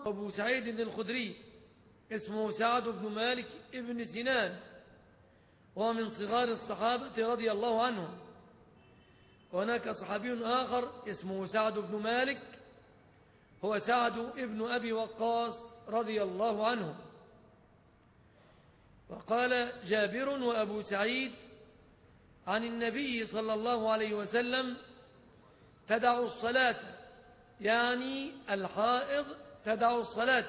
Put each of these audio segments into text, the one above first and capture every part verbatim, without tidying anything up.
أبو سعيد الخدري اسمه سعد بن مالك ابن سنان، وهو من صغار الصحابة رضي الله عنهم. وهناك صحابي آخر اسمه سعد بن مالك، هو سعد ابن أبي وقاص رضي الله عنه. وقال جابر وأبو سعيد عن النبي صلى الله عليه وسلم: تدع الصلاة، يعني الحائض تدع الصلاة.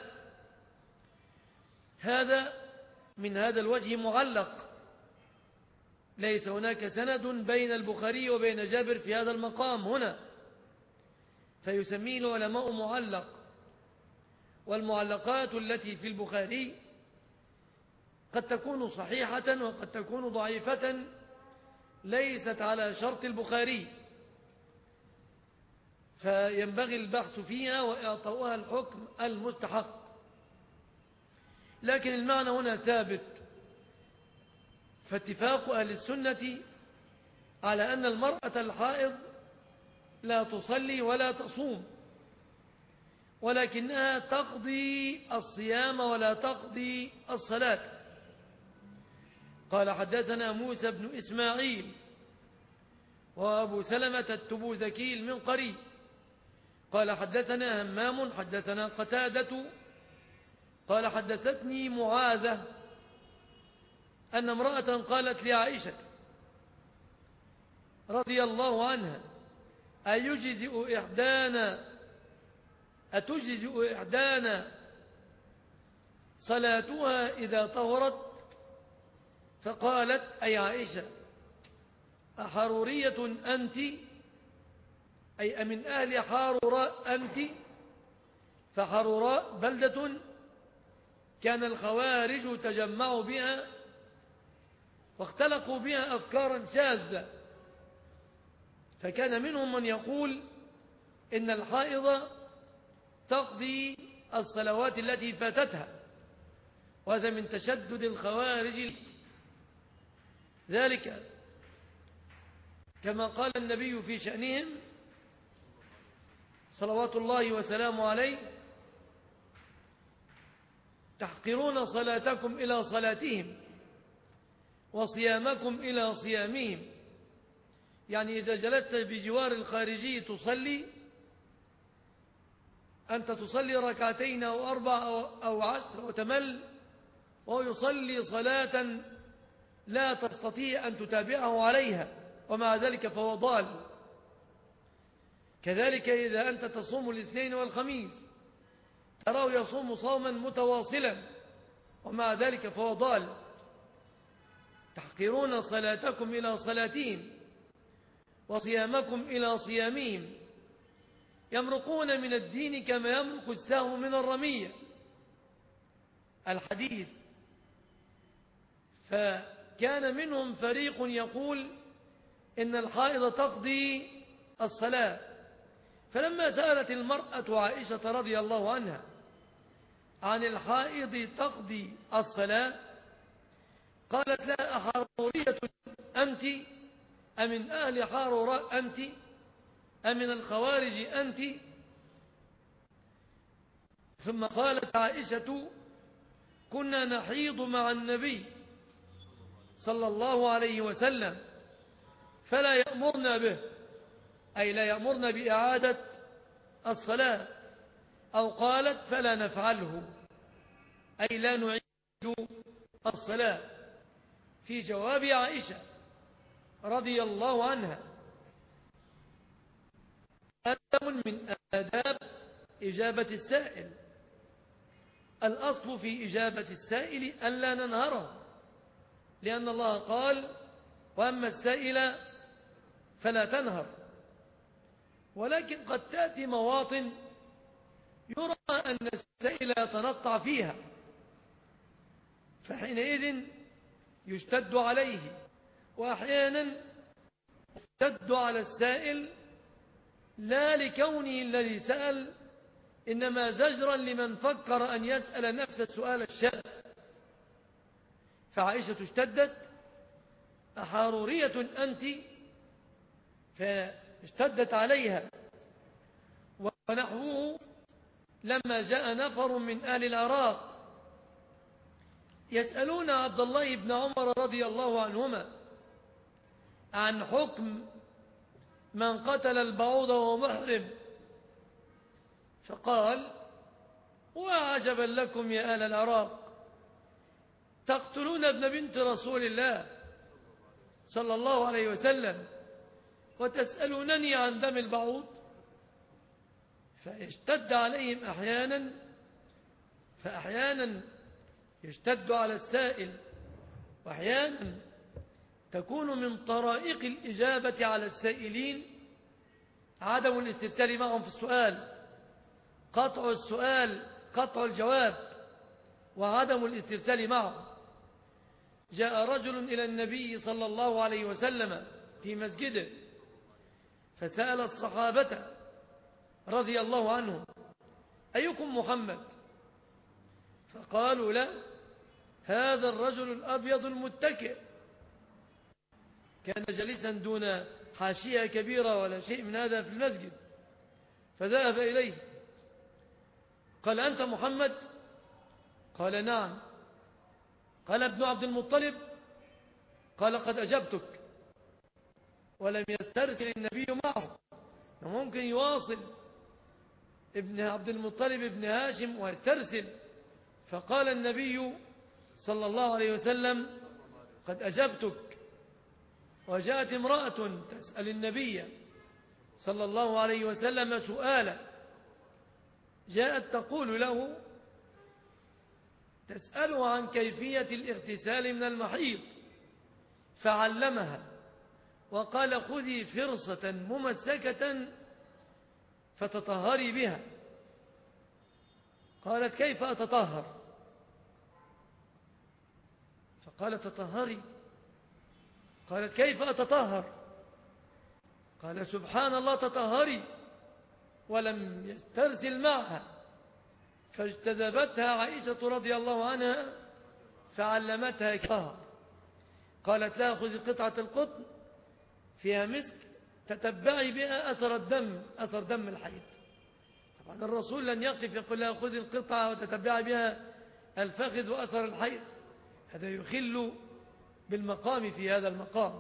هذا من هذا الوجه معلق، ليس هناك سند بين البخاري وبين جابر في هذا المقام هنا، فيسميه العلماء معلق. والمعلقات التي في البخاري قد تكون صحيحة وقد تكون ضعيفة، ليست على شرط البخاري، فينبغي البحث فيها وإعطاؤها الحكم المستحق. لكن المعنى هنا ثابت، فاتفاق أهل السنة على أن المرأة الحائض لا تصلي ولا تصوم، ولكنها تقضي الصيام ولا تقضي الصلاة. قال حدثنا موسى بن إسماعيل وأبو سلمة التبوذكي المنقري قال حدثنا همام حدثنا قتادة قال حدثتني معاذة أن امرأة قالت لعائشة رضي الله عنها: أيجزئ إحدانا أتجزئ إحدانا صلاتها إذا طهرت؟ فقالت: أي عائشة، أحرورية أنت؟ أي أمن أهل حاروراء أنت؟ فحاروراء بلدة كان الخوارج تجمعوا بها واختلقوا بها أفكارا شاذة، فكان منهم من يقول إن الحائض تقضي الصلوات التي فاتتها، وهذا من تشدد الخوارج، ذلك كما قال النبي في شأنهم صلوات الله وسلامه عليه: تحقرون صلاتكم إلى صلاتهم وصيامكم إلى صيامهم. يعني إذا جلست بجوار الخارجي تصلي، أنت تصلي ركعتين أو أربع أو عشر وتمل، وهو يصلي صلاة لا تستطيع أن تتابعه عليها، ومع ذلك فهو ضال. كذلك إذا أنت تصوم الاثنين والخميس تراه يصوم صوما متواصلا، ومع ذلك فهو ضال. تحقرون صلاتكم إلى صلاتهم وصيامكم إلى صيامهم، يمرقون من الدين كما يمرق السهم من الرمية، الحديث. فكان منهم فريق يقول إن الحائض تقضي الصلاة، فلما سألت المرأة عائشة رضي الله عنها عن الحائض تقضي الصلاة قالت: لا، أحرورية أنت أمن أهل حاروراء أنت أمن الخوارج أنت؟ ثم قالت عائشة: كنا نحيض مع النبي صلى الله عليه وسلم فلا يأمرنا به، أي لا يأمرنا بإعادة الصلاة، أو قالت: فلا نفعله، أي لا نعيد الصلاة، في جواب عائشة رضي الله عنها. أدب من آداب إجابة السائل. الأصل في إجابة السائل ألا ننهره، لأن الله قال: وأما السائل فلا تنهر. ولكن قد تأتي مواطن يرى أن السائل يتنطع فيها، فحينئذ يشتد عليه، وأحيانا يشتد على السائل لا لكونه الذي سأل، إنما زجرا لمن فكر أن يسأل نفس السؤال الشاذ. فعائشة اشتدت: أحرورية أنت؟ فاشتدت عليها. ونحوه لما جاء نفر من أهل العراق يسألون عبد الله بن عمر رضي الله عنهما عن حكم من قتل البعوض وهو محرم، فقال: وعجبا لكم يا أهل العراق، تقتلون ابن بنت رسول الله صلى الله عليه وسلم وتسألونني عن دم البعوض؟ فيشتد عليهم أحيانا فأحيانا يشتد على السائل، وأحيانا تكون من طرائق الإجابة على السائلين عدم الاسترسال معهم في السؤال، قطع السؤال قطع الجواب وعدم الاسترسال معهم. جاء رجل إلى النبي صلى الله عليه وسلم في مسجده فسأل الصحابة رضي الله عنهم: أيكم محمد؟ فقالوا: لا، هذا الرجل الأبيض المتكئ. كان جالسا دون حاشية كبيرة ولا شيء من هذا في المسجد، فذهب إليه قال: أنت محمد؟ قال: نعم. قال: ابن عبد المطلب؟ قال: قد أجبتك. ولم يسترسل النبي معه، ممكن يواصل ابن عبد المطلب ابن هاشم ويسترسل، فقال النبي صلى الله عليه وسلم: قد أجبتك. وجاءت امرأة تسأل النبي صلى الله عليه وسلم سؤالا، جاءت تقول له تسأله عن كيفية الاغتسال من المحيض، فعلمها وقال: خذي فرصة ممسكة فتطهري بها. قالت: كيف أتطهر؟ فقال: تطهري. قالت: كيف أتطهر؟ قال: سبحان الله تطهري. ولم يسترسل معها، فاجتذبتها عائشة رضي الله عنها فعلمتها كطهر. قالت لها: خذي قطعة القطن فيها مسك تتبعي بها أثر الدم أثر دم الحيض. طبعا الرسول لن يقف يقول لها: خذي القطعة وتتبعي بها الفخذ وأثر الحيض، هذا يخل بالمقام في هذا المقام.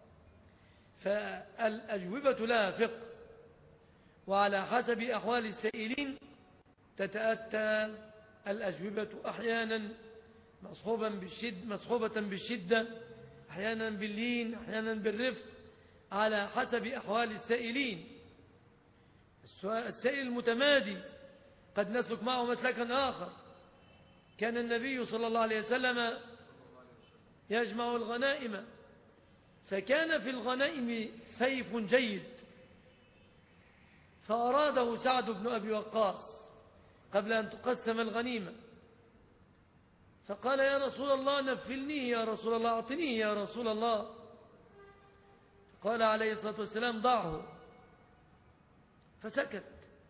فالأجوبة لها فقه، وعلى حسب أحوال السائلين تتأتى الأجوبة، أحيانا مصحوبا بالشد مصحوبة بالشدة، أحيانا باللين، أحيانا بالرفق، على حسب أحوال السائلين. السائل المتمادي قد نسلك معه مسلكا آخر. كان النبي صلى الله عليه وسلم يجمع الغنائم، فكان في الغنائم سيف جيد، فأراده سعد بن أبي وقاص قبل أن تقسم الغنيمة، فقال: يا رسول الله نفلنيه، يا رسول الله أعطنيه يا رسول الله. قال عليه الصلاة والسلام: ضعه. فسكت،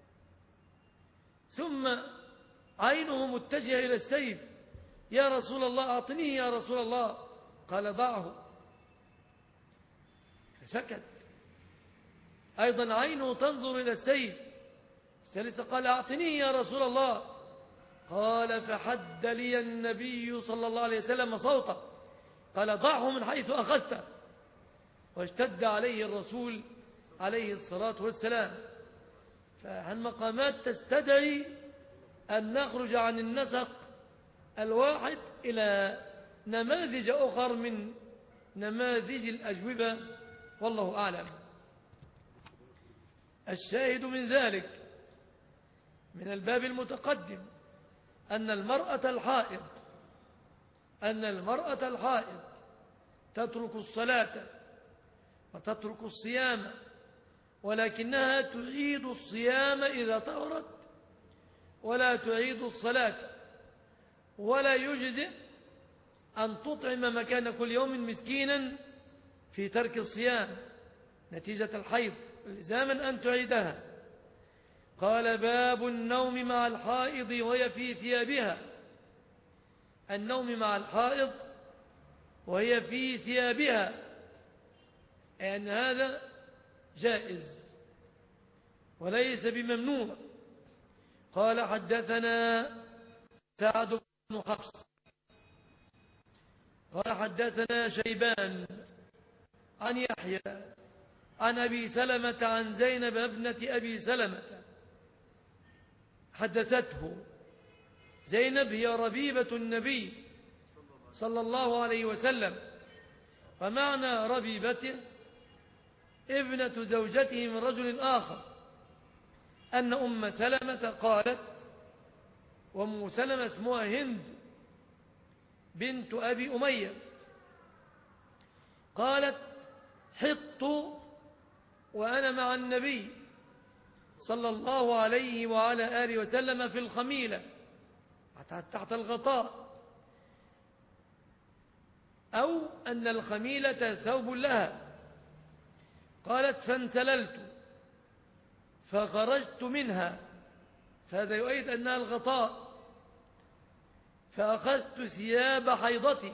ثم عينه متجهة إلى السيف: يا رسول الله أعطنيه يا رسول الله. قال: ضعه. فسكت، أيضا عينه تنظر إلى السيف. الثالثة قال: أعطنيه يا رسول الله. قال: فحد لي النبي صلى الله عليه وسلم صوته، قال: ضعه من حيث أخذته. واشتد عليه الرسول عليه الصلاة والسلام. فالمقامات تستدعي أن نخرج عن النسق الواحد إلى نماذج أخر من نماذج الأجوبة، والله أعلم. الشاهد من ذلك من الباب المتقدم أن المرأة الحائض أن المرأة الحائض تترك الصلاة وتترك الصيام، ولكنها تعيد الصيام إذا طهرت ولا تعيد الصلاة، ولا يجزئ أن تطعم مكان كل يوم مسكينا في ترك الصيام نتيجة الحيض، لزاما أن تعيدها. قال: باب النوم مع الحائض وهي في ثيابها. النوم مع الحائض وهي في ثيابها، أن هذا جائز وليس بممنوع، قال حدثنا سعد بن حفص قال حدثنا شيبان عن يحيى عن أبي سلمة عن زينب ابنة أبي سلمة حدثته. زينب هي ربيبة النبي صلى الله عليه وسلم، ومعنى ربيبته ابنة زوجته من رجل آخر، أن أم سلمة قالت، وأم سلمة اسمها هند بنت أبي أمية، قالت حطت وأنا مع النبي صلى الله عليه وعلى آله وسلم في الخميلة تحت الغطاء، أو أن الخميلة ثوب لها. قالت فانسللت فخرجت منها، فهذا يؤيد أنها الغطاء، فأخذت ثياب حيضتي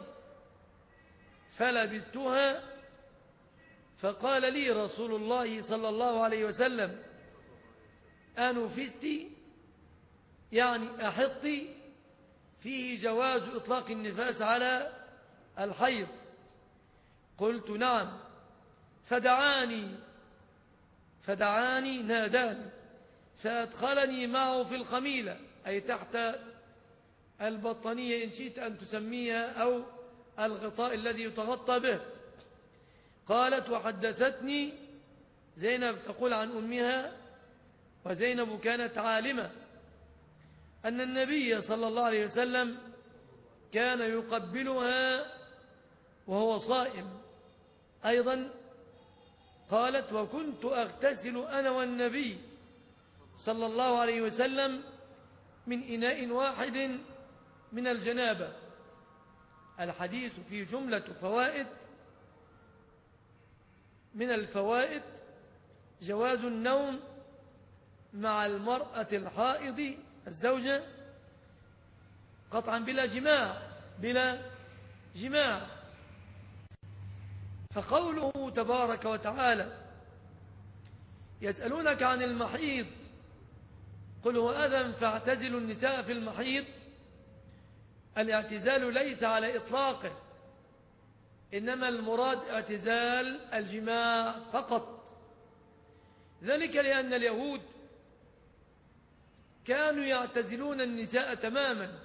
فلبستها، فقال لي رسول الله صلى الله عليه وسلم أنفستي، يعني أحطي، فيه جواز إطلاق النفاس على الحيض. قلت نعم، فدعاني فدعاني ناداني فأدخلني معه في الخميلة، أي تحت البطانية إن شئت أن تسميها، أو الغطاء الذي يتغطى به. قالت وحدثتني زينب تقول عن أمها، وزينب كانت عالمة، أن النبي صلى الله عليه وسلم كان يقبلها وهو صائم. أيضا قالت وكنت أغتسل أنا والنبي صلى الله عليه وسلم من إناء واحد من الجنابة. الحديث فيه جملة فوائد. من الفوائد جواز النوم مع المرأة الحائض الزوجة قطعا بلا جماع بلا جماع فقوله تبارك وتعالى يسألونك عن المحيض قل هو أذى فاعتزلوا النساء في المحيض. الاعتزال ليس على إطلاقه، إنما المراد اعتزال الجماع فقط، ذلك لأن اليهود كانوا يعتزلون النساء تماما،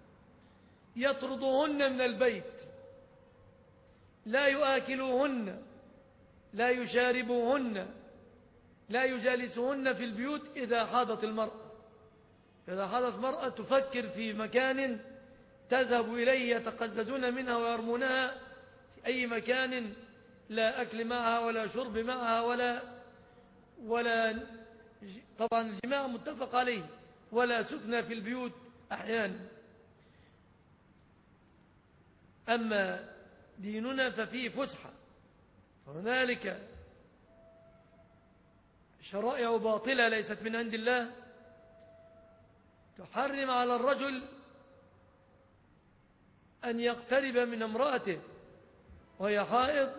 يطردوهن من البيت، لا يؤكلوهن، لا يشاربوهن، لا يجالسوهن في البيوت. إذا حاضت المرأة إذا حاضت المرأة تفكر في مكان تذهب إليه يتقززون منها ويرمونها في أي مكان، لا أكل معها ولا شرب معها ولا ولا طبعا الجماع متفق عليه، ولا سكنى في البيوت أحيانا. أما ديننا ففيه فسحة، هنالك شرائع باطلة ليست من عند الله تحرم على الرجل أن يقترب من امرأته وهي حائض.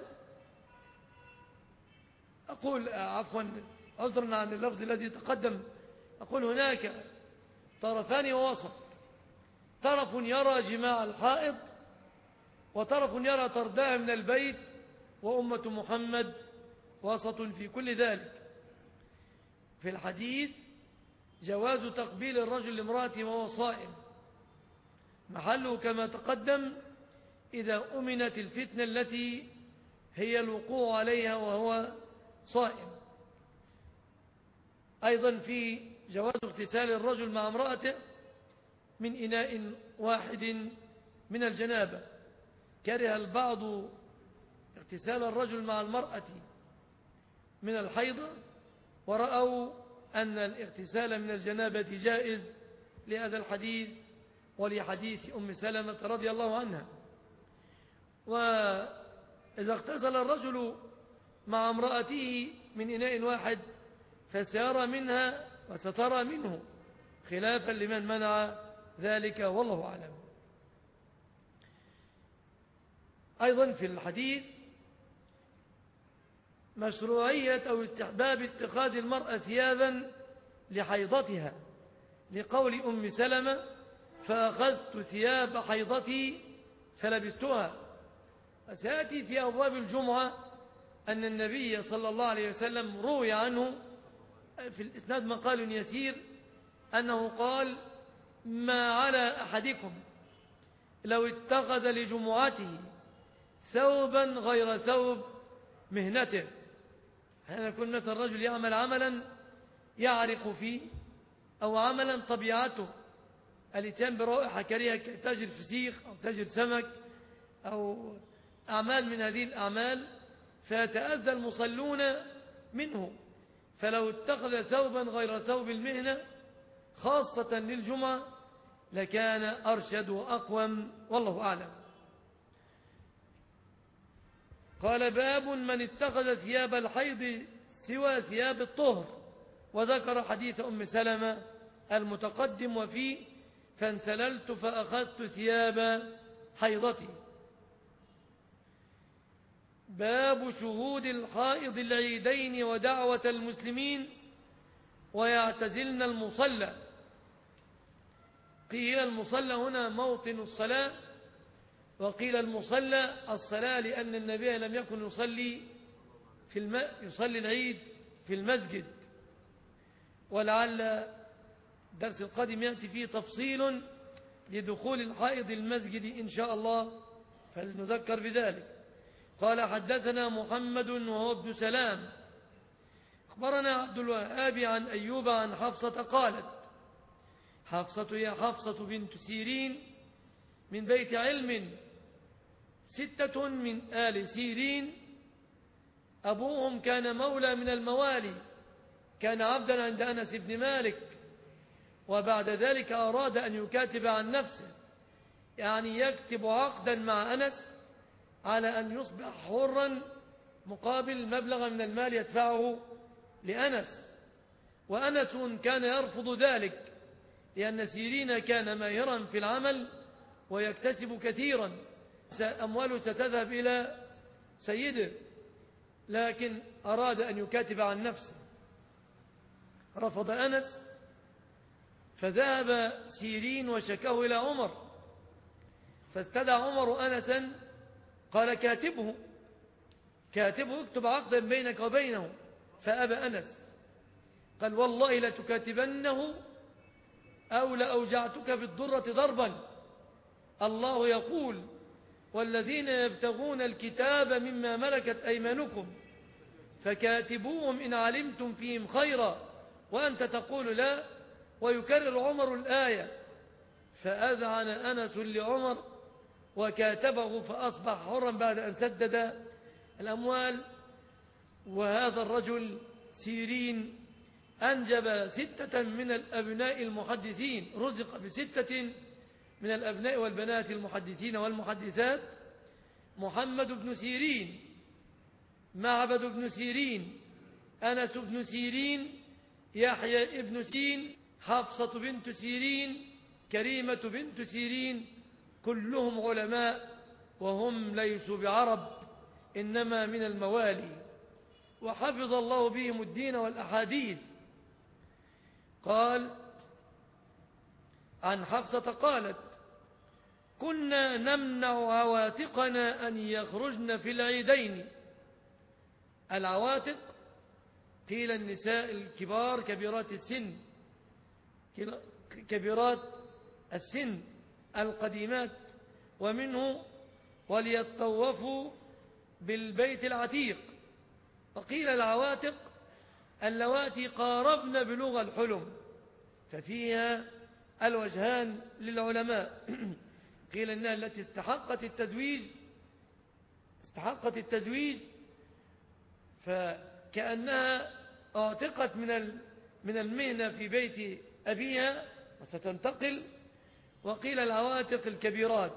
أقول عفوا عذرا عن اللفظ الذي تقدم، أقول هناك طرفان ووسط، طرف يرى جماع الحائض وطرف يرى طردها من البيت، وأمة محمد وسط في كل ذلك. في الحديث جواز تقبيل الرجل لامرأته وهو صائم، محله كما تقدم إذا أمنت الفتنة التي هي الوقوع عليها وهو صائم. أيضا في جواز اغتسال الرجل مع امرأته من إناء واحد من الجنابة. كره البعض اغتسال الرجل مع المرأة من الحيضة، ورأوا أن الاغتسال من الجنابة جائز لهذا الحديث ولحديث أم سلمة رضي الله عنها. وإذا اغتسل الرجل مع امرأته من إناء واحد فسيرى منها وسترى منه، خلافا لمن منع ذلك والله أعلم. أيضا في الحديث مشروعية أو استحباب اتخاذ المرأة ثيابا لحيضتها، لقول أم سلمة فأخذت ثياب حيضتي فلبستها. سيأتي في أبواب الجمعة أن النبي صلى الله عليه وسلم روي عنه في الإسناد مقال يسير أنه قال ما على أحدكم لو اتخذ لجمعته ثوبا غير ثوب مهنته. هذا يكون مثل الرجل يعمل عملا يعرق فيه أو عملا طبيعته الاتيان برائحة كريهة كتاجر فسيخ أو تاجر سمك أو أعمال من هذه الأعمال فيتأذى المصلون منه. فلو اتخذ ثوبا غير ثوب المهنة خاصة للجمعة لكان أرشد وأقوم والله أعلم. قال باب من اتخذ ثياب الحيض سوى ثياب الطهر، وذكر حديث أم سلمة المتقدم وفيه فانسللت فأخذت ثياب حيضتي. باب شهود الحائض العيدين ودعوة المسلمين ويعتزلن المصلى. قيل المصلى هنا موطن الصلاة، وقيل المصلى الصلاة لأن النبي لم يكن يصلي في الم... يصلي العيد في المسجد. ولعل الدرس القادم يأتي فيه تفصيل لدخول الحائض المسجد إن شاء الله فلنذكر بذلك. قال حدثنا محمد وهو ابن سلام أخبرنا عبد الوهاب عن أيوب عن حفصة قالت حفصة يا حفصة بنت سيرين من بيت علم ستة من آل سيرين أبوهم كان مولى من الموالي كان عبدا عند أنس بن مالك، وبعد ذلك أراد أن يكاتب عن نفسه يعني يكتب عقدا مع أنس على أن يصبح حرا مقابل مبلغ من المال يدفعه لأنس، وأنس كان يرفض ذلك لأن سيرين كان ماهرا في العمل ويكتسب كثيرا أمواله ستذهب إلى سيده، لكن أراد أن يكاتب عن نفسه رفض أنس، فذهب سيرين وشكاه إلى عمر فاستدعى عمر أنسا قال كاتبه كاتبه اكتب عقدا بينك وبينه، فأبى أنس قال والله لتكاتبنه أو لأوجعتك بالضرة ضربا، الله يقول والذين يبتغون الكتاب مما ملكت أيمانكم فكاتبوهم إن علمتم فيهم خيرا وأنت تقول لا، ويكرر عمر الآية فأذعن أنس لعمر وكاتبه فأصبح حرا بعد أن سدد الأموال. وهذا الرجل سيرين أنجب ستة من الأبناء المحدثين، رزق بستة من الأبناء والبنات المحدثين والمحدثات: محمد بن سيرين، معبد بن سيرين، أنس بن سيرين، يحيى بن سيرين، حفصة بنت سيرين، كريمة بنت سيرين، كلهم علماء وهم ليسوا بعرب إنما من الموالي، وحفظ الله بهم الدين والأحاديث. قال عن حفصة قالت كنا نمنع عواتقنا أن يخرجن في العيدين. العواتق قيل النساء الكبار كبيرات السن كبيرات السن القديمات، ومنه وليطوفوا بالبيت العتيق. وقيل العواتق اللواتي قاربن بلغ الحلم، ففيها الوجهان للعلماء. قيل إنها التي استحقت التزويج استحقت التزويج فكأنها اعتقت من من المهنة في بيت أبيها وستنتقل. وقيل العواتق الكبيرات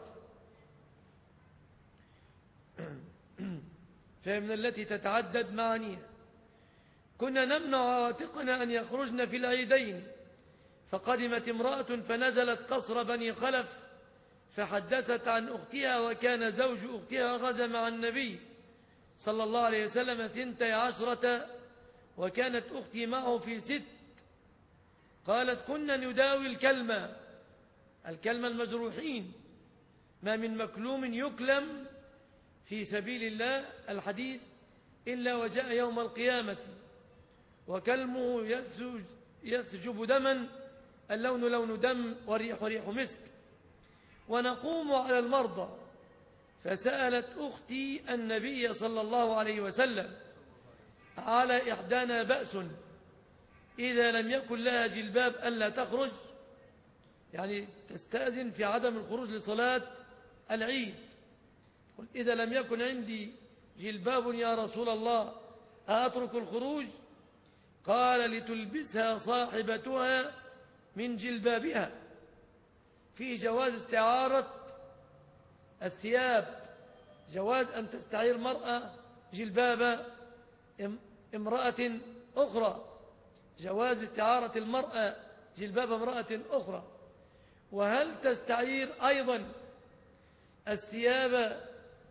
فمن التي تتعدد معانيها. كنا نمنع عواتقنا أن يخرجن في العيدين، فقدمت امرأة فنزلت قصر بني خلف فحدثت عن أختها، وكان زوج أختها غزا مع النبي صلى الله عليه وسلم ثنتي عشرة، وكانت أختي معه في ست قالت كنا نداوي الكلمة الكلمة المجروحين، ما من مكلوم يكلم في سبيل الله الحديث إلا وجاء يوم القيامة وكلمه يثجب دما، اللون لون دم وريح ريح مسك. ونقوم على المرضى، فسألت أختي النبي صلى الله عليه وسلم على إحدانا بأس إذا لم يكن لها جلباب ألا تخرج، يعني تستأذن في عدم الخروج لصلاة العيد. قل إذا لم يكن عندي جلباب يا رسول الله أترك الخروج؟ قال لتلبسها صاحبتها من جلبابها، في جواز استعارة الثياب، جواز أن تستعير المرأة جلباب امرأة أخرى، جواز استعارة المرأة جلباب امرأة أخرى. وهل تستعير أيضا الثياب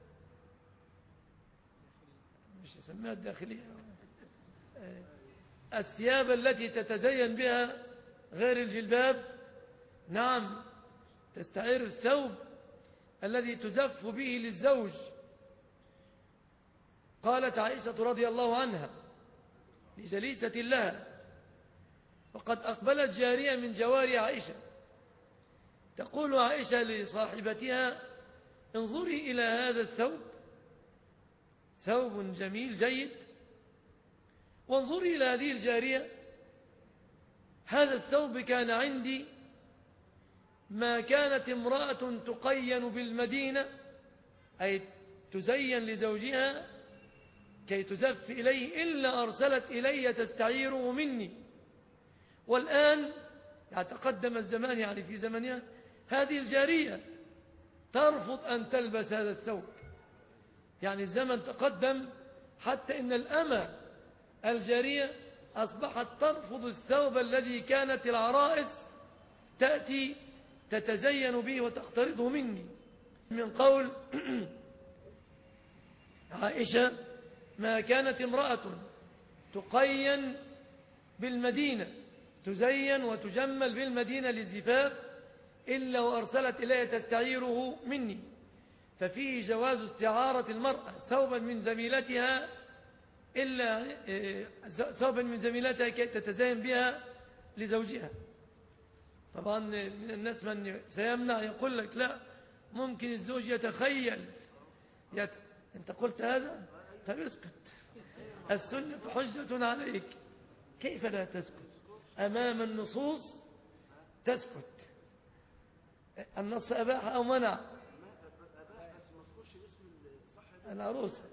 مش اسمها الداخلية الثياب التي تتزين بها غير الجلباب؟ نعم، تستعير الثوب الذي تزف به للزوج. قالت عائشة رضي الله عنها لجليسة لها، وقد أقبلت جارية من جواري عائشة تقول عائشة لصاحبتها انظري إلى هذا الثوب، ثوب جميل جيد، وانظري إلى هذه الجارية، هذا الثوب كان عندي ما كانت امرأة تقين بالمدينة، أي تزين لزوجها كي تزف إليه، إلا أرسلت إلي تستعيره مني. والآن يتقدم الزمان، يعني في زمنها هذه الجارية ترفض أن تلبس هذا الثوب، يعني الزمن تقدم حتى إن الأمة الجارية أصبحت ترفض الثوب الذي كانت العرائس تأتي تتزين به وتقترضه مني. من قول عائشة ما كانت امرأة تقين بالمدينة تزين وتجمل بالمدينة للزفاف إلا وأرسلت إليه تستعيره مني، ففيه جواز استعارة المرأة ثوبا من زميلتها إلا ثوبا من زميلتها كي تتزين بها لزوجها. طبعا من الناس من سيمنع يقول لك لا، ممكن الزوج يتخيل يت... أنت قلت هذا؟ طب اسكت، السنة حجة عليك، كيف لا تسكت أمام النصوص؟ تسكت، النص أباح أو منع العروسة،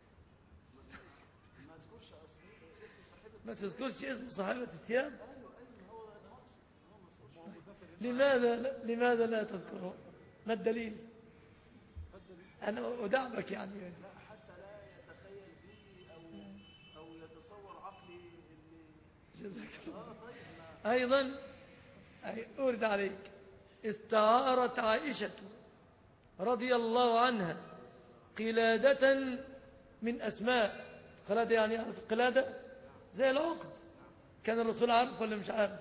ما تذكرش اسم صاحبة الثياب. لماذا لماذا لا تذكره؟ ما الدليل؟ أنا أدعمك يعني حتى لا يتخيل به أو أو يتصور عقلي اللي جزاك الله. أيضا أورد عليك استعارت عائشة رضي الله عنها قلادة من أسماء. قلادة يعني عارف القلادة زي العقد، كان الرسول عارف ولا مش عارف؟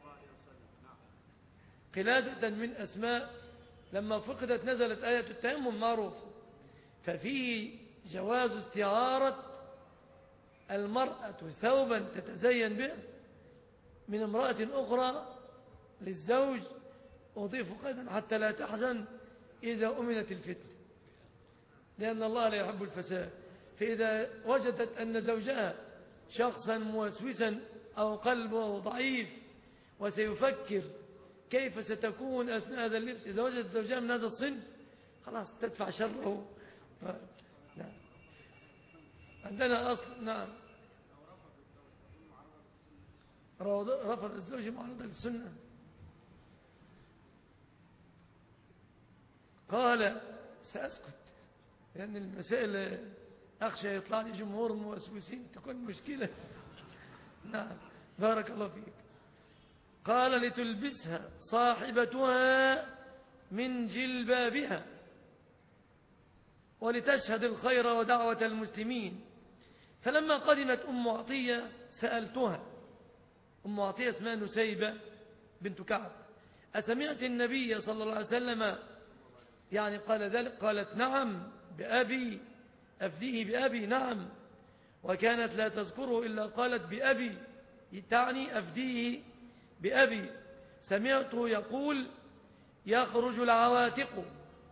قلادة من أسماء لما فقدت نزلت آية التيمم معروف، ففيه جواز استعارة المرأة ثوبا تتزين به من امرأة أخرى للزوج، أضيف قيدا حتى لا تحزن إذا أمنت الفتنة، لأن الله لا يحب الفساد. فإذا وجدت أن زوجها شخصا موسوسا أو قلبه ضعيف وسيفكر كيف ستكون أثناء هذا اللبس، إذا وجدت زوجها من هذا الصنف خلاص تدفع شره. ف... نعم. عندنا أصل. نعم، رفض الزوج معرضة للسنة. قال سأسكت لأن المسائل أخشى يطلع لي جمهور موسوسين تكون مشكلة. نعم، بارك الله فيك. قال لتلبسها صاحبتها من جلبابها ولتشهد الخير ودعوة المسلمين. فلما قدمت أم عطية سألتها، أم عطية اسمها نسيبة بنت كعب: أسمعت النبي صلى الله عليه وسلم يعني قال ذلك؟ قالت: نعم بأبي، أفديه بأبي. نعم. وكانت لا تذكره إلا قالت بأبي، تعني أفديه بأبي. سمعته يقول: يخرج العواتق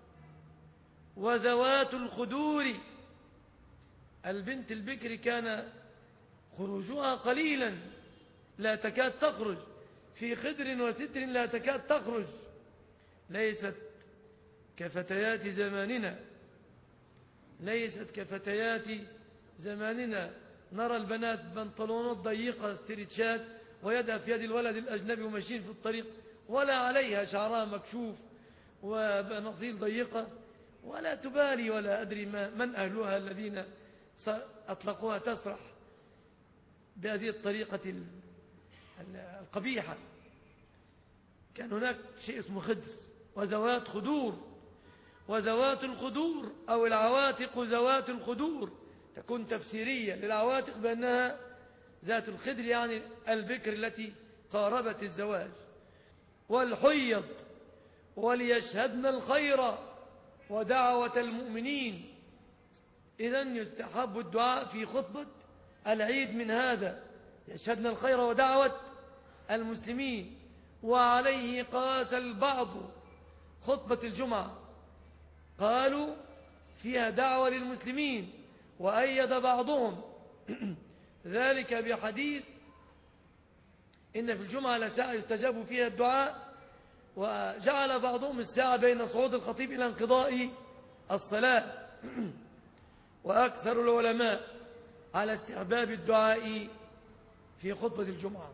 وذوات الخدور. البنت البكر كان خروجها قليلا، لا تكاد تخرج، في خدر وستر لا تكاد تخرج، ليست كفتيات زماننا، ليست كفتيات زماننا. نرى البنات بنطلونات ضيقة استريتشات ويدها في يد الولد الأجنبي وماشيين في الطريق، ولا عليها شعرها مكشوف وبناطيل ضيقة، ولا تبالي، ولا أدري ما من أهلها الذين أطلقوها تسرح بهذه الطريقة القبيحة. كان هناك شيء اسمه خدر وذوات خدور. وذوات الخدور أو العواتق ذوات الخدور تكون تفسيرية للعواتق بأنها ذات الخدر، يعني البكر التي قاربت الزواج. والحيض وليشهدن الخير ودعوة المؤمنين. إذن يستحب الدعاء في خطبة العيد من هذا: يشهدن الخير ودعوة المسلمين. وعليه قاس البعض خطبة الجمعة، قالوا فيها دعوة للمسلمين، وأيد بعضهم ذلك بحديث: إن في الجمعة لساعة يستجاب فيها الدعاء. وجعل بعضهم الساعة بين صعود الخطيب إلى انقضاء الصلاة. وأكثر العلماء على استحباب الدعاء في خطبة الجمعة.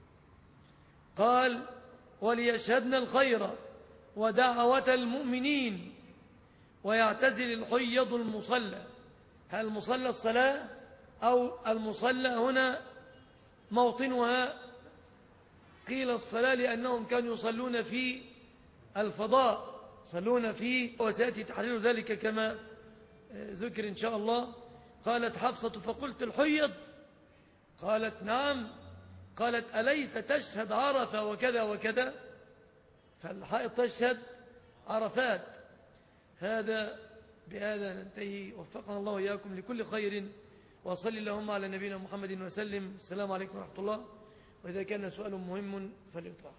قال: وليشهدن الخير ودعوة المؤمنين. ويعتزل الحيض المصلى. هل المصلى الصلاة أو المصلى هنا موطنها؟ قيل الصلاة لأنهم كانوا يصلون في الفضاء، يصلون فيه، وسيأتي تحرير ذلك كما ذكر إن شاء الله. قالت حفصة: فقلت الحيض؟ قالت: نعم. قالت: أليس تشهد عرفة وكذا وكذا؟ فالحائض تشهد عرفات. هذا بهذا ننتهي، وفقنا الله وإياكم لكل خير، وصل اللهم على نبينا محمد وسلم. السلام عليكم ورحمة الله. وإذا كان سؤال مهم فليطرح.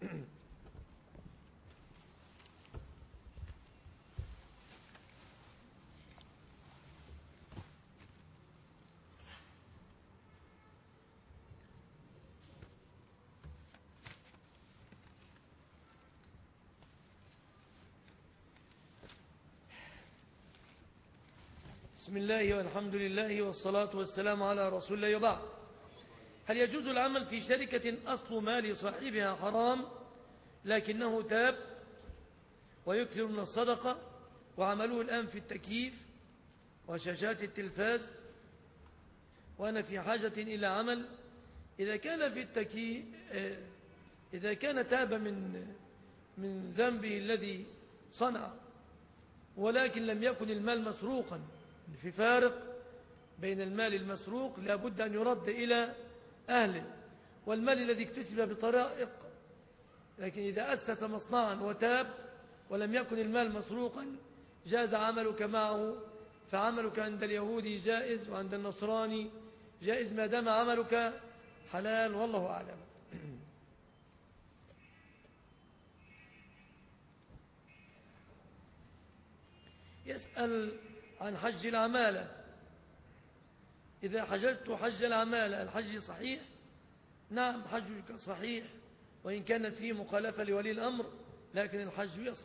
بسم الله والحمد لله والصلاة والسلام على رسول الله، وبعد. هل يجوز العمل في شركة أصل مال صاحبها حرام لكنه تاب ويكثر من الصدقة، وعمله الآن في التكييف وشاشات التلفاز، وأنا في حاجة إلى عمل؟ إذا كان في التكييف، إذا كان تاب من من ذنبه الذي صنع، ولكن لم يكن المال مسروقا، في فارق بين المال المسروق لابد أن يرد إلى أهله، والمال الذي اكتسب بطرائق. لكن إذا أسس مصنعا وتاب ولم يكن المال مسروقا جاز عملك معه، فعملك عند اليهودي جائز وعند النصراني جائز ما دام عملك حلال، والله أعلم. يسأل عن حج العمالة: إذا حججت حج العمالة الحج صحيح؟ نعم، حجك صحيح، وإن كانت فيه مخالفة لولي الأمر، لكن الحج يصح.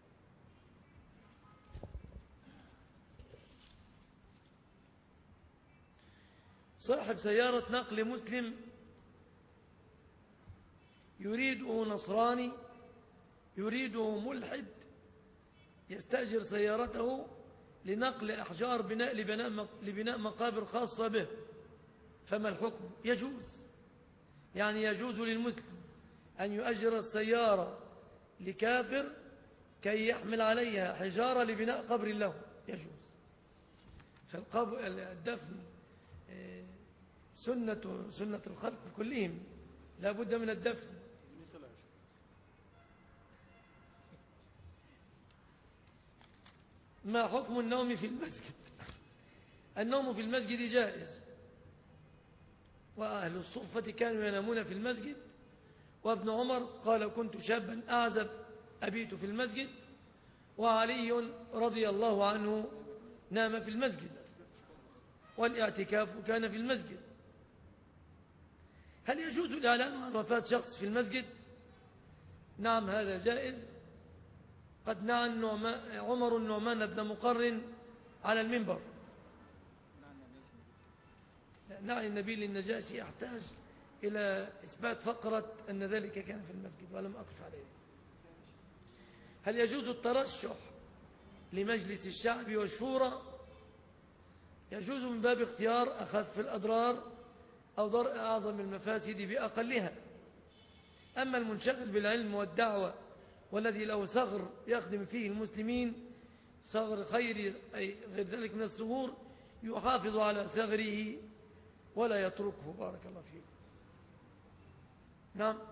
صاحب سيارة نقل مسلم يريده نصراني، يريده ملحد، يستأجر سيارته لنقل أحجار بناء لبناء, لبناء مقابر خاصة به، فما الحكم؟ يجوز، يعني يجوز للمسلم أن يؤجر السيارة لكافر كي يحمل عليها حجارة لبناء قبر له، يجوز. فالدفن سنة سنة الخلق كلهم، لا بد من الدفن. ما حكم النوم في المسجد؟ النوم في المسجد جائز، وأهل الصفة كانوا ينامون في المسجد، وابن عمر قال كنت شابا أعزب أبيت في المسجد، وعلي رضي الله عنه نام في المسجد، والاعتكاف كان في المسجد. هل يجوز الإعلان عن وفاة شخص في المسجد؟ نعم هذا جائز. قد نعى عمر النعمان بن مقرن على المنبر، نعي النبي للنجاشي يحتاج إلى إثبات فقرة أن ذلك كان في المسجد ولم أقف عليه. هل يجوز الترشح لمجلس الشعب والشورى؟ يجوز من باب اختيار أخف الأضرار أو درء أعظم المفاسد بأقلها. أما المنشغل بالعلم والدعوة والذي له ثغر يخدم فيه المسلمين، ثغر خير أي غير ذلك من الثغور، يحافظ على ثغره ولا يتركه. بارك الله فيك. نعم.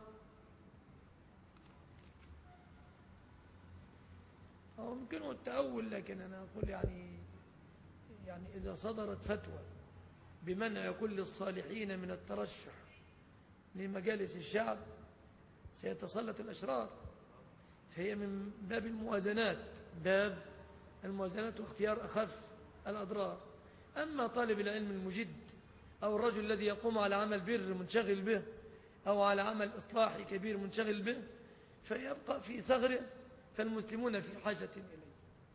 أو يمكنه التأول، لكن أنا أقول يعني يعني إذا صدرت فتوى بمنع كل الصالحين من الترشح لمجالس الشعب سيتسلط الأشرار، فهي من باب الموازنات، باب الموازنات واختيار أخف الأضرار. أما طالب العلم المجد أو الرجل الذي يقوم على عمل بر منشغل به أو على عمل إصلاحي كبير منشغل به فيبقى في ثغره، فالمسلمون في حاجة إليه.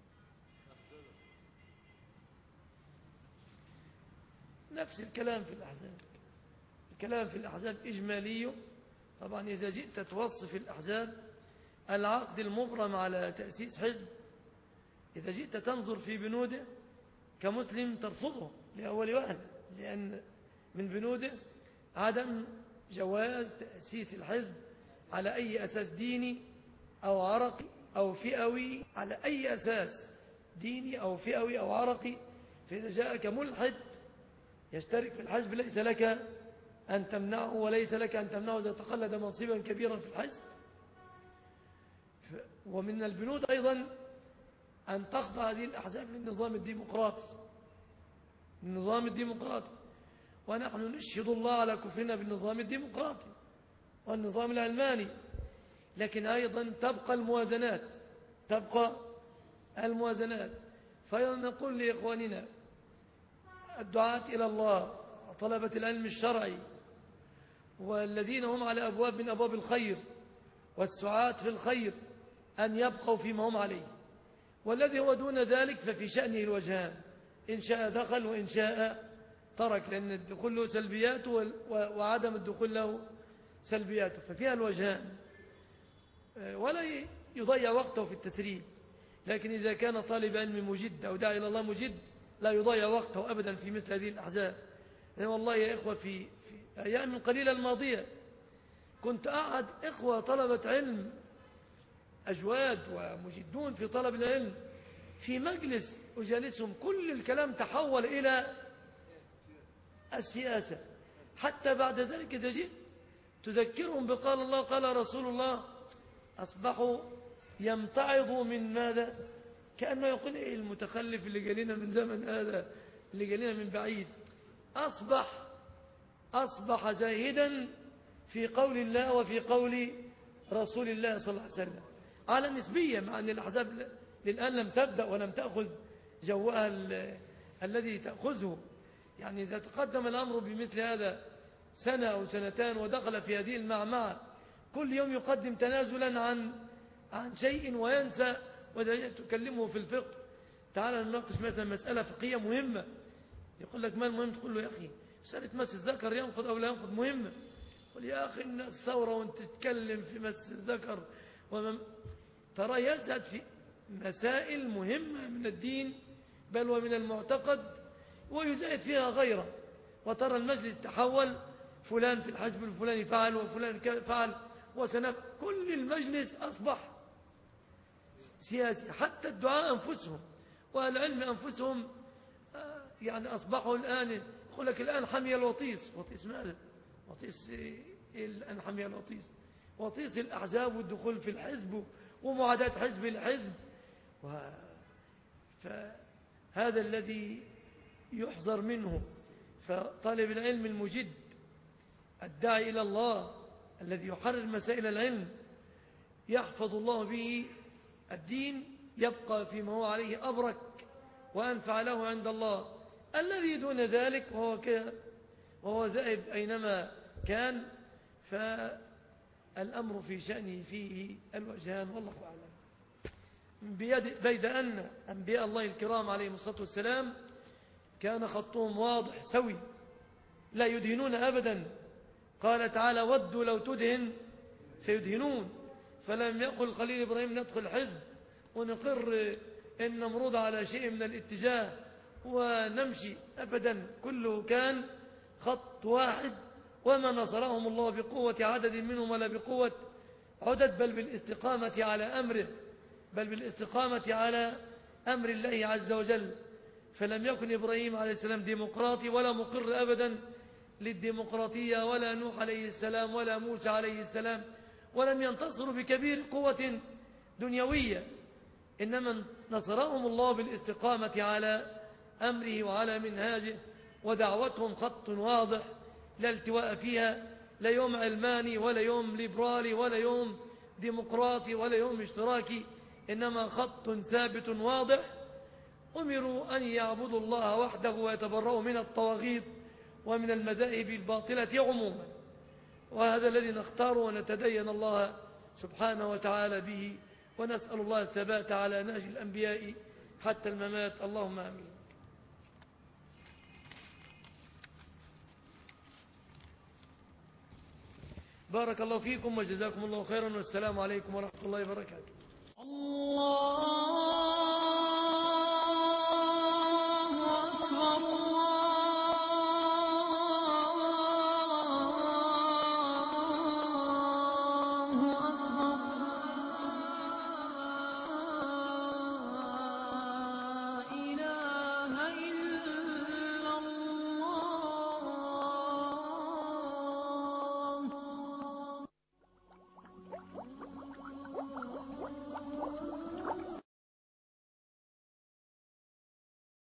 نفس الكلام في الأحزاب. الكلام في الأحزاب إجمالي. طبعا إذا جئت توصف الأحزاب العقد المبرم على تأسيس حزب، إذا جئت تنظر في بنوده كمسلم ترفضه لأول وهلة، لأن من بنوده عدم جواز تأسيس الحزب على أي أساس ديني أو عرقي أو فئوي، على أي أساس ديني أو فئوي أو عرقي. فإذا جاءك ملحد يشترك في الحزب ليس لك أن تمنعه، وليس لك أن تمنعه إذا تقلد منصبا كبيرا في الحزب. ومن البنود أيضا أن تخضع هذه الأحزاب للنظام الديمقراطي، النظام الديمقراطي ونحن نشهد الله على كفرنا بالنظام الديمقراطي والنظام العلماني. لكن أيضا تبقى الموازنات، تبقى الموازنات. فنقول لإخواننا الدعاة إلى الله، طلبة العلم الشرعي، والذين هم على أبواب من أبواب الخير والسعاة في الخير، أن يبقوا فيما هم عليه، والذي هو دون ذلك ففي شأنه الوجهان، إن شاء دخل وإن شاء ترك، لأن الدخول له سلبيات وعدم الدخول له سلبيات، ففيها الوجهان، ولا يضيع وقته في التسريب. لكن إذا كان طالب علم مجد أو داعي إلى الله مجد لا يضيع وقته أبدا في مثل هذه الأحزاب. والله يا إخوة في, في أيام قليلة الماضية كنت أعد إخوة طلبة علم أجواد ومجدون في طلب العلم في مجلس أجالسهم، كل الكلام تحول إلى السياسة. حتى بعد ذلك إذا جئت تذكرهم بقال الله قال رسول الله أصبحوا يمتعضوا من ماذا؟ كأنه يقول إيه المتخلف اللي قالنا من زمن هذا، اللي قالنا من بعيد، أصبح أصبح زاهدا في قول الله وفي قول رسول الله صلى الله عليه وسلم على نسبية، مع أن الأحزاب للآن لم تبدأ ولم تأخذ جوها الذي تأخذه. يعني إذا تقدم الأمر بمثل هذا سنة أو سنتان ودخل في هذه المعمعة كل يوم يقدم تنازلا عن عن شيء وينسى، وإذا تكلمه في الفقه تعالى نناقش مثلا مسألة فقهية مهمة يقول لك ما المهم، تقول له يا أخي مسألة مس الذكر ينقض أو لا ينقض مهمة، يقول يا أخي الناس ثورة وانت تتكلم في مس الذكر ومم... ترى يزهد في مسائل مهمة من الدين بل ومن المعتقد ويزايد فيها غيره، وترى المجلس تحول فلان في الحزب الفلاني فعل وفلان فعل وسنف، كل المجلس أصبح سياسي. حتى الدعاء أنفسهم والعلم أنفسهم يعني أصبحوا الآن يقول لك الآن حمي الوطيس، وطيس ماذا؟ وطيس الآن حمي الوطيس، وطيس الأحزاب والدخول في الحزب ومعاداة حزب الحزب و... فهذا الذي يحذر منه. فطالب العلم المجد الداعي إلى الله الذي يحرر مسائل العلم يحفظ الله به الدين يبقى فيما هو عليه أبرك وأنفع له عند الله. الذي دون ذلك وهو, وهو ذائب أينما كان فالأمر في شأنه فيه الوجهان والله أعلم. بيد أن أنبياء الله الكرام عليهم الصلاة والسلام كان خطهم واضح سوي لا يدهنون أبدا. قال تعالى ودوا لو تدهن فيدهنون. فلم يقل خليل إبراهيم ندخل الحزب ونقر إن نمرض على شيء من الاتجاه ونمشي أبدا. كله كان خط واحد وما نصرهم الله بقوة عدد منهم ولا بقوة عدد بل بالاستقامة على أمره بل بالاستقامة على أمر الله عز وجل. فلم يكن إبراهيم عليه السلام ديمقراطي ولا مقر أبدا للديمقراطية ولا نوح عليه السلام ولا موسى عليه السلام ولم ينتصروا بكبير قوة دنيوية إنما نصرهم الله بالاستقامة على أمره وعلى منهاجه ودعوتهم خط واضح لا التواء فيها لا يوم علماني ولا يوم ليبرالي ولا يوم ديمقراطي ولا يوم اشتراكي إنما خط ثابت واضح. أمروا أن يعبدوا الله وحده ويتبرؤوا من الطواغيت ومن المذاهب الباطلة عموما. وهذا الذي نختاره ونتدين الله سبحانه وتعالى به ونسأل الله الثبات على نهج الأنبياء حتى الممات اللهم آمين. بارك الله فيكم وجزاكم الله خيرا والسلام عليكم ورحمة الله وبركاته. الله